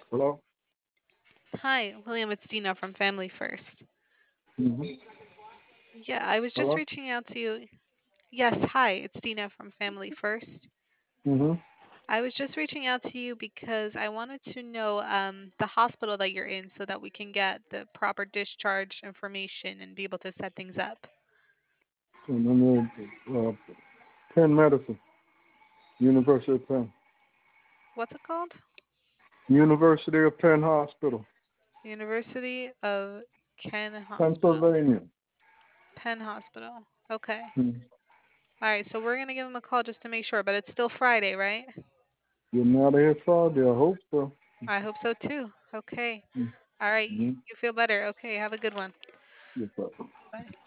Hello? Hi, William. It's Dina from Family First. Mm-hmm. Yeah, I was just Hello? reaching out to you. Yes, hi, it's Dina from Family First. Mm-hmm. I was just reaching out to you because I wanted to know the hospital that you're in so that we can get the proper discharge information and be able to set things up. And then Penn Medicine, University of Penn. What's it called? University of Penn Hospital, University of Ken Hospital. Pennsylvania. Penn Hospital. Okay. Mm-hmm. All right, so we're going to give them a call just to make sure, but it's still Friday, right? Getting out of here Friday, I hope so. I hope so too. Okay. All right, Mm-hmm. you feel better. Okay, have a good one. Yes, sir. Bye.